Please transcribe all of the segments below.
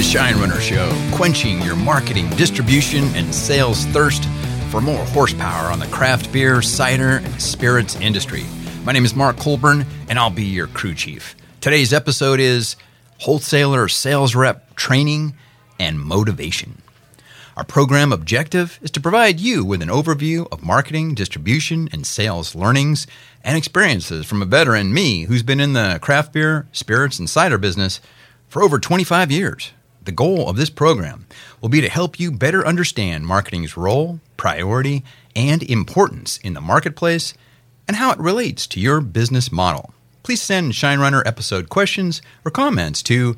Shine Runner Show, quenching your marketing, distribution, and sales thirst for more horsepower on the craft beer, cider, and spirits industry. My name is Mark Colburn, and I'll be your crew chief. Today's episode is Wholesaler Sales Rep Training and Motivation. Our program objective is to provide you with an overview of marketing, distribution, and sales learnings and experiences from a veteran, me, who's been in the craft beer, spirits, and cider business for over 25 years. The goal of this program will be to help you better understand marketing's role, priority, and importance in the marketplace and how it relates to your business model. Please send Shine Runner episode questions or comments to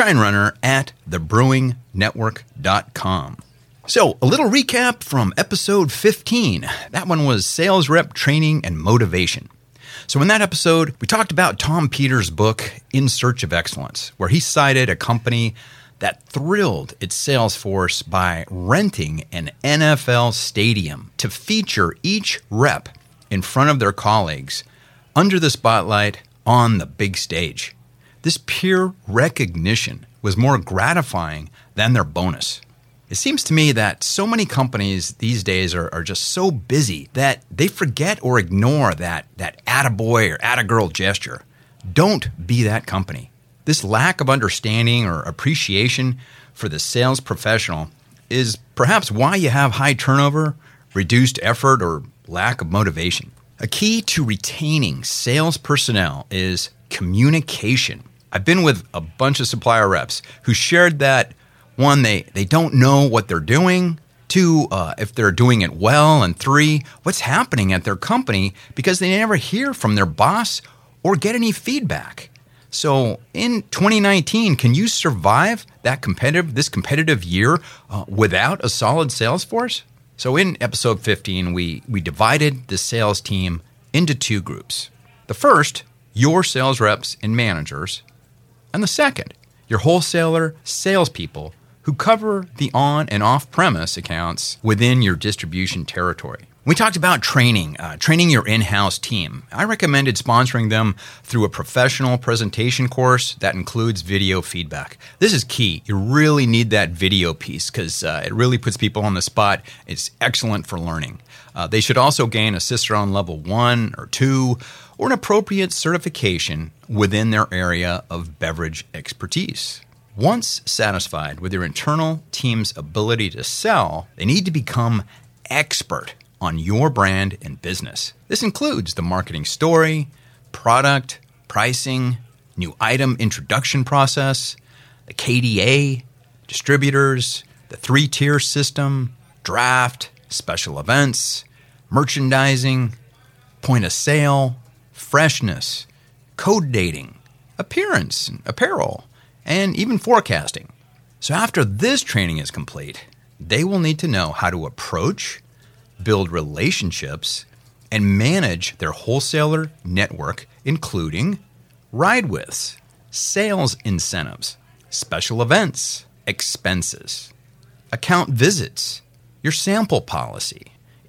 shinerunner@thebrewingnetwork.com. So, a little recap from episode 15. That one was Sales Rep Training and Motivation. So in that episode, we talked about Tom Peters' book, In Search of Excellence, where he cited a company that thrilled its sales force by renting an NFL stadium to feature each rep in front of their colleagues under the spotlight on the big stage. This peer recognition was more gratifying than their bonus. It seems to me that so many companies these days are just so busy that they forget or ignore that attaboy or attagirl gesture. Don't be that company. This lack of understanding or appreciation for the sales professional is perhaps why you have high turnover, reduced effort, or lack of motivation. A key to retaining sales personnel is communication. I've been with a bunch of supplier reps who shared that one, they don't know what they're doing. Two, if they're doing it well. And three, what's happening at their company because they never hear from their boss or get any feedback. So in 2019, can you survive this competitive year without a solid sales force? So in episode 15, we divided the sales team into two groups. The first, your sales reps and managers. And the second, your wholesaler salespeople who cover the on- and off-premise accounts within your distribution territory. We talked about training your in-house team. I recommended sponsoring them through a professional presentation course that includes video feedback. This is key. You really need that video piece because it really puts people on the spot. It's excellent for learning. They should also gain a Cicerone Level 1 or 2 or an appropriate certification within their area of beverage expertise. Once satisfied with your internal team's ability to sell, they need to become expert on your brand and business. This includes the marketing story, product, pricing, new item introduction process, the KDA, distributors, the 3-tier system, draft, special events, merchandising, point of sale, freshness, code dating, appearance, apparel, and even forecasting. So after this training is complete, they will need to know how to approach, build relationships, and manage their wholesaler network, including ride-withs, sales incentives, special events, expenses, account visits, your sample policy,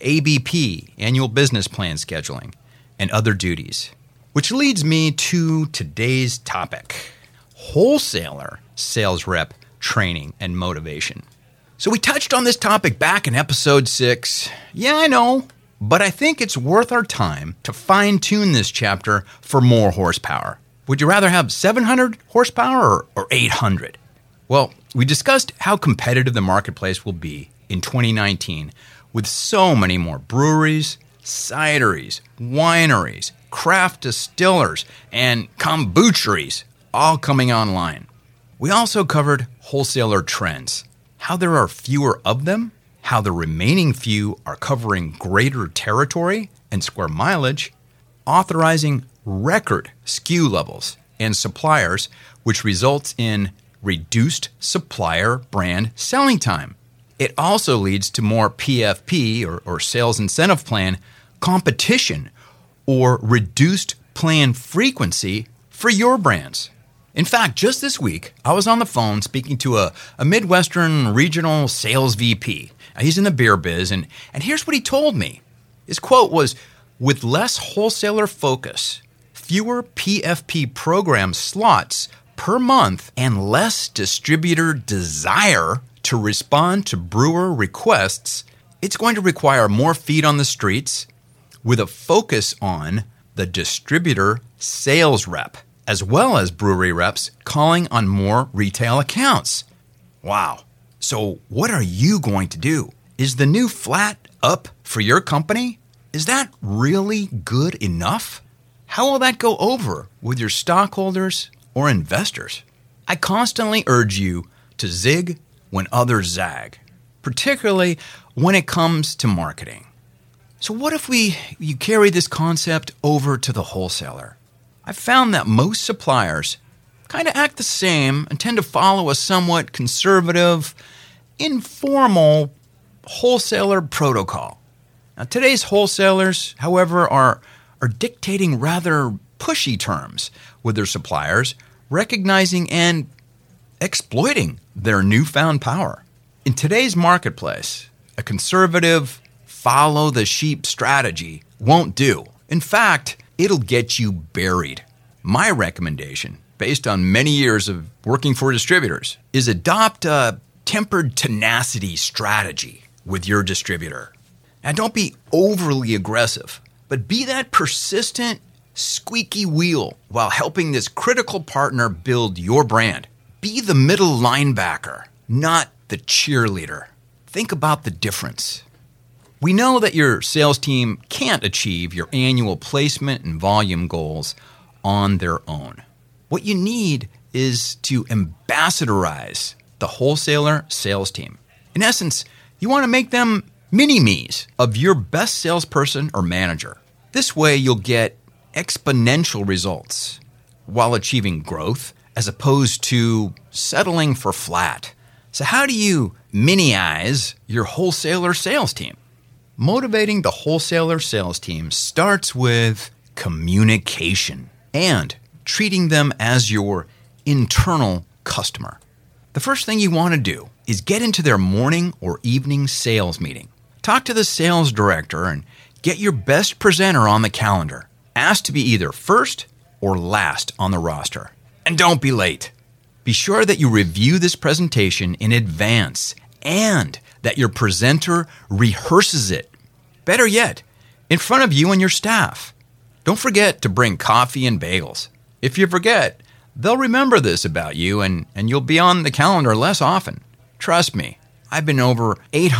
ABP, annual business plan scheduling, and other duties. Which leads me to today's topic. Wholesaler sales rep training and motivation. So we touched on this topic back in episode 6. Yeah, I know, but I think it's worth our time to fine-tune this chapter for more horsepower. Would you rather have 700 horsepower or 800? Well, we discussed how competitive the marketplace will be in 2019 with so many more breweries, cideries, wineries, craft distillers, and kombucheries all coming online. We also covered wholesaler trends, how there are fewer of them, how the remaining few are covering greater territory and square mileage, authorizing record SKU levels and suppliers, which results in reduced supplier brand selling time. It also leads to more PFP or sales incentive plan competition or reduced plan frequency for your brands. In fact, just this week, I was on the phone speaking to a Midwestern regional sales VP. He's in the beer biz, and here's what he told me. His quote was, "With less wholesaler focus, fewer PFP program slots per month and less distributor desire to respond to brewer requests, it's going to require more feet on the streets with a focus on the distributor sales rep, as well as brewery reps calling on more retail accounts. Wow. So what are you going to do? Is the new flat up for your company? Is that really good enough? How will that go over with your stockholders or investors? I constantly urge you to zig when others zag, particularly when it comes to marketing. So what if you carry this concept over to the wholesaler? I've found that most suppliers kind of act the same and tend to follow a somewhat conservative, informal wholesaler protocol. Now, today's wholesalers, however, are dictating rather pushy terms with their suppliers, recognizing and exploiting their newfound power. In today's marketplace, a conservative, follow-the-sheep strategy won't do. In fact, it'll get you buried. My recommendation, based on many years of working for distributors, is adopt a tempered tenacity strategy with your distributor. Now, don't be overly aggressive, but be that persistent, squeaky wheel while helping this critical partner build your brand. Be the middle linebacker, not the cheerleader. Think about the difference. We know that your sales team can't achieve your annual placement and volume goals on their own. What you need is to ambassadorize the wholesaler sales team. In essence, you want to make them mini-me's of your best salesperson or manager. This way you'll get exponential results while achieving growth as opposed to settling for flat. So how do you mini-ize your wholesaler sales team? Motivating the wholesaler sales team starts with communication and treating them as your internal customer. The first thing you want to do is get into their morning or evening sales meeting. Talk to the sales director and get your best presenter on the calendar. Ask to be either first or last on the roster. And don't be late. Be sure that you review this presentation in advance and that your presenter rehearses it. Better yet, in front of you and your staff. Don't forget to bring coffee and bagels. If you forget, they'll remember this about you and you'll be on the calendar less often. Trust me, I've been over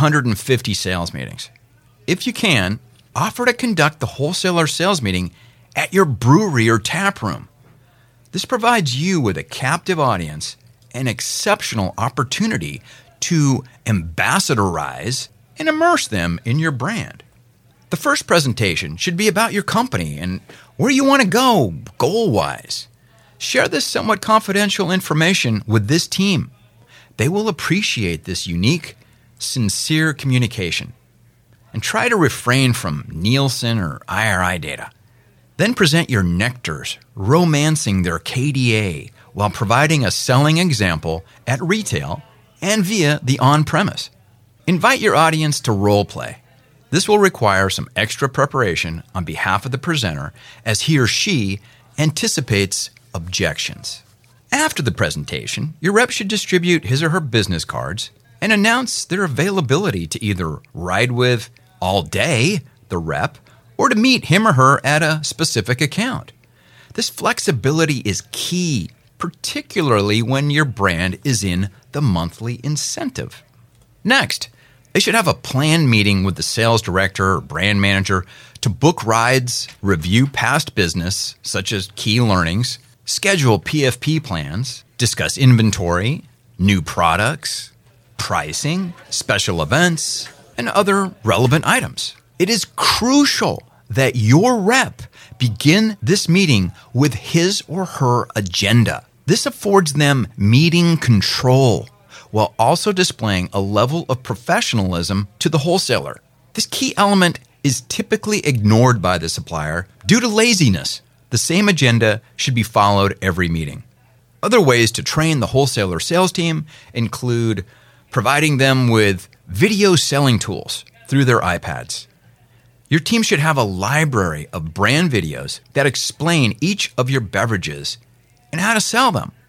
850 sales meetings. If you can, offer to conduct the wholesaler sales meeting at your brewery or tap room. This provides you with a captive audience and exceptional opportunity to ambassadorize and immerse them in your brand. The first presentation should be about your company and where you want to go goal-wise. Share this somewhat confidential information with this team. They will appreciate this unique, sincere communication. And try to refrain from Nielsen or IRI data. Then present your nectars, romancing their KDA while providing a selling example at retail and via the on-premise. Invite your audience to role play. This will require some extra preparation on behalf of the presenter as he or she anticipates objections. After the presentation, your rep should distribute his or her business cards and announce their availability to either ride with all day the rep or to meet him or her at a specific account. This flexibility is key, particularly when your brand is in the monthly incentive. Next, they should have a planned meeting with the sales director or brand manager to book rides, review past business, such as key learnings, schedule PFP plans, discuss inventory, new products, pricing, special events, and other relevant items. It is crucial that your rep begin this meeting with his or her agenda. This affords them meeting control while also displaying a level of professionalism to the wholesaler. This key element is typically ignored by the supplier due to laziness. The same agenda should be followed every meeting. Other ways to train the wholesaler sales team include providing them with video selling tools through their iPads. Your team should have a library of brand videos that explain each of your beverages and how to sell them.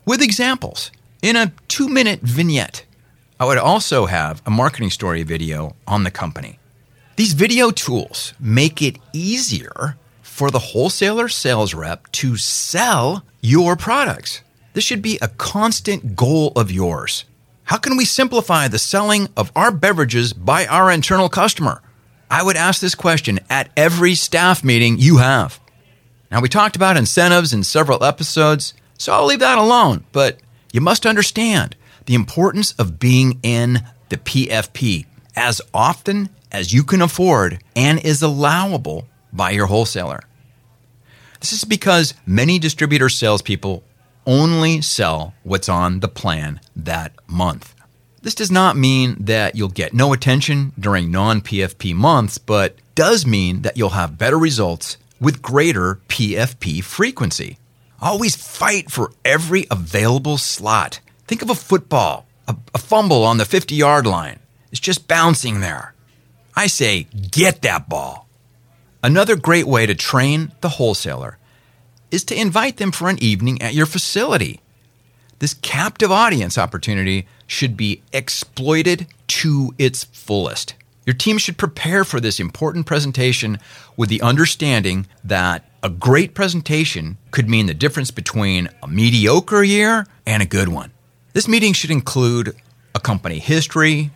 with examples in a 2-minute vignette. I would also have a marketing story video on the company. These video tools make it easier for the wholesaler sales rep to sell your products. This should be a constant goal of yours. How can we simplify the selling of our beverages by our internal customer? I would ask this question at every staff meeting you have. Now, we talked about incentives in several episodes, so I'll leave that alone, but you must understand the importance of being in the PFP as often as you can afford and is allowable by your wholesaler. This is because many distributor salespeople only sell what's on the plan that month. This does not mean that you'll get no attention during non-PFP months, but does mean that you'll have better results with greater PFP frequency. Always fight for every available slot. Think of a football, a fumble on the 50-yard line. It's just bouncing there. I say, get that ball. Another great way to train the wholesaler is to invite them for an evening at your facility. This captive audience opportunity should be exploited to its fullest. Your team should prepare for this important presentation with the understanding that a great presentation could mean the difference between a mediocre year and a good one. This meeting should include a company history,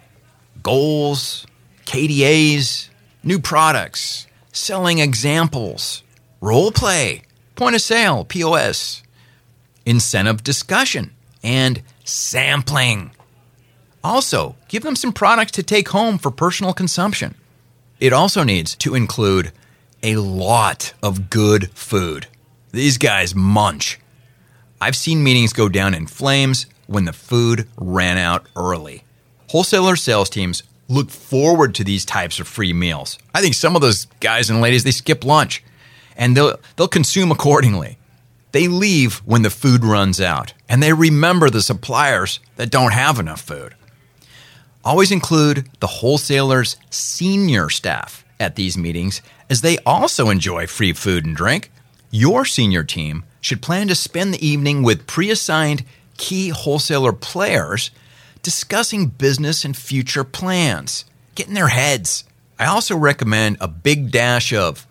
goals, KDAs, new products, selling examples, role play, point of sale, POS, incentive discussion, and sampling. Also, give them some products to take home for personal consumption. It also needs to include a lot of good food. These guys munch. I've seen meetings go down in flames when the food ran out early. Wholesaler sales teams look forward to these types of free meals. I think some of those guys and ladies, they skip lunch, and they'll consume accordingly. They leave when the food runs out, and they remember the suppliers that don't have enough food. Always include the wholesaler's senior staff at these meetings, as they also enjoy free food and drink. Your senior team should plan to spend the evening with pre-assigned key wholesaler players discussing business and future plans, get in their heads. I also recommend a big dash of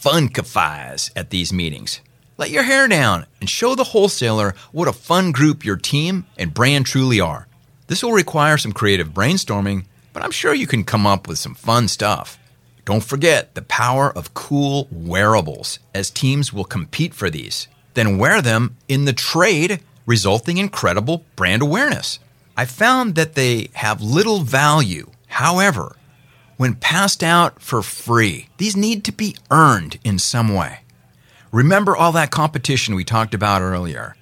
funkifies at these meetings. Let your hair down and show the wholesaler what a fun group your team and brand truly are. This will require some creative brainstorming, but I'm sure you can come up with some fun stuff. Don't forget the power of cool wearables, as teams will compete for these. Then wear them in the trade, resulting in credible brand awareness. I found that they have little value. However, when passed out for free, these need to be earned in some way. Remember all that competition we talked about earlier.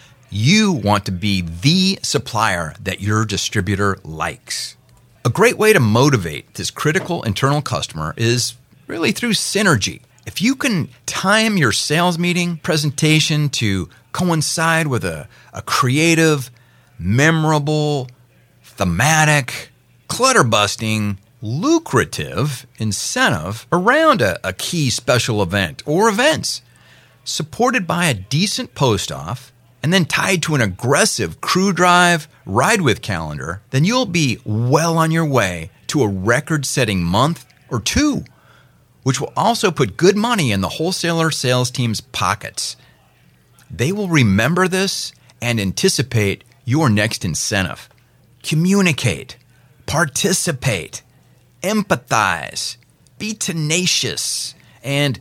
You want to be the supplier that your distributor likes. A great way to motivate this critical internal customer is really through synergy. If you can time your sales meeting presentation to coincide with a creative, memorable, thematic, clutter-busting, lucrative incentive around a key special event or events, supported by a decent post-off, and then tied to an aggressive crew drive, ride-with calendar, then you'll be well on your way to a record-setting month or two, which will also put good money in the wholesaler sales team's pockets. They will remember this and anticipate your next incentive. Communicate, participate, empathize, be tenacious, and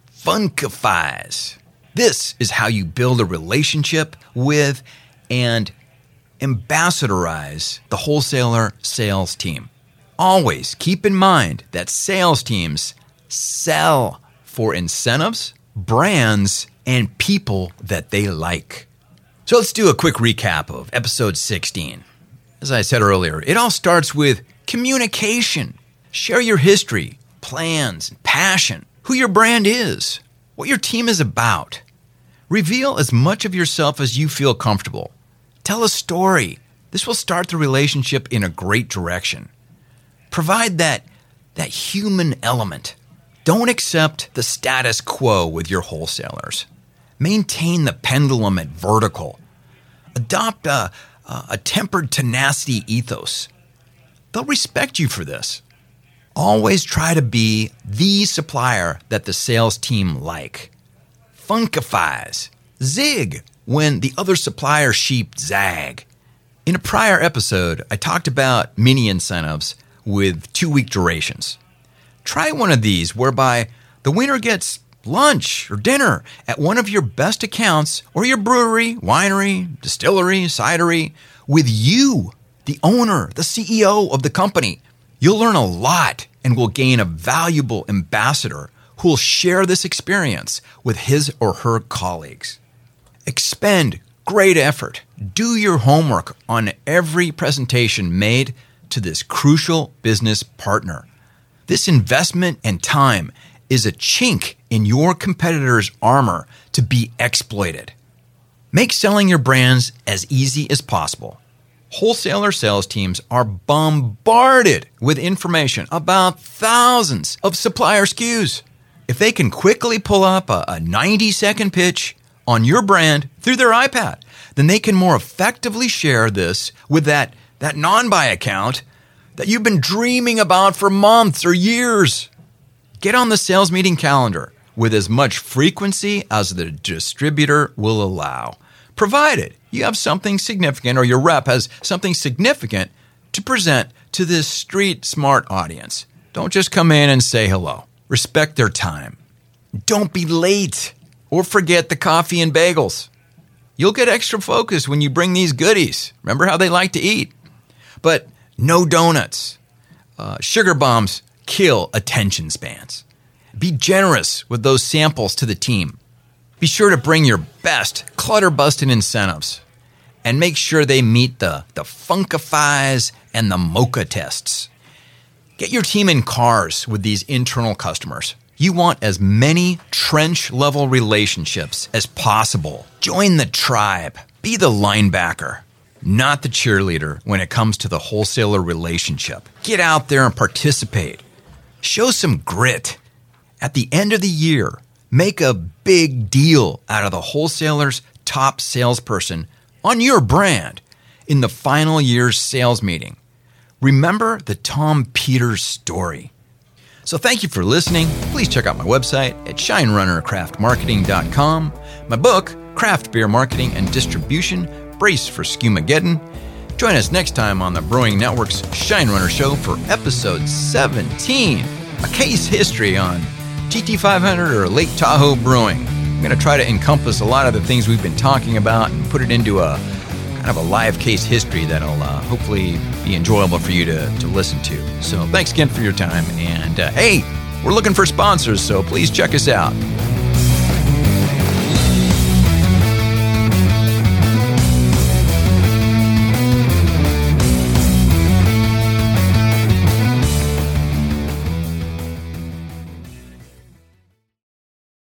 funkifies. This is how you build a relationship with and ambassadorize the wholesaler sales team. Always keep in mind that sales teams sell for incentives, brands, and people that they like. So let's do a quick recap of episode 16. As I said earlier, it all starts with communication. Share your history, plans, passion, who your brand is, what your team is about. Reveal as much of yourself as you feel comfortable. Tell a story. This will start the relationship in a great direction. Provide that human element. Don't accept the status quo with your wholesalers. Maintain the pendulum at vertical. Adopt a tempered tenacity ethos. They'll respect you for this. Always try to be the supplier that the sales team like. Funkifies. Zig when the other supplier sheep zag. In a prior episode, I talked about mini incentives with 2-week durations. Try one of these whereby the winner gets lunch or dinner at one of your best accounts or your brewery, winery, distillery, cidery with you, the owner, the CEO of the company. You'll learn a lot and will gain a valuable ambassador who will share this experience with his or her colleagues. Expend great effort. Do your homework on every presentation made to this crucial business partner. This investment and time is a chink in your competitor's armor to be exploited. Make selling your brands as easy as possible. Wholesaler sales teams are bombarded with information about thousands of supplier SKUs. If they can quickly pull up a 90-second pitch on your brand through their iPad, then they can more effectively share this with that non-buy account that you've been dreaming about for months or years. Get on the sales meeting calendar with as much frequency as the distributor will allow, provided you have something significant or your rep has something significant to present to this street smart audience. Don't just come in and say hello. Respect their time. Don't be late or forget the coffee and bagels. You'll get extra focus when you bring these goodies. Remember how they like to eat. But no donuts. Sugar bombs kill attention spans. Be generous with those samples to the team. Be sure to bring your best clutter-busting incentives and make sure they meet the Funkifies and the Mocha tests. Get your team in cars with these internal customers. You want as many trench-level relationships as possible. Join the tribe. Be the linebacker, not the cheerleader when it comes to the wholesaler relationship. Get out there and participate. Show some grit. At the end of the year, make a big deal out of the wholesaler's top salesperson on your brand in the final year's sales meeting. Remember the Tom Peters story. So thank you for listening. Please check out my website at ShineRunnerCraftMarketing.com. My book, Craft Beer Marketing and Distribution, Brace for Skumageddon. Join us next time on the Brewing Network's Shine Runner Show for episode 17, a case history on GT500 or Lake Tahoe Brewing. I'm going to try to encompass a lot of the things we've been talking about and put it into a kind of a live case history that'll hopefully be enjoyable for you to listen to. So thanks again for your time. And hey, we're looking for sponsors, so please check us out.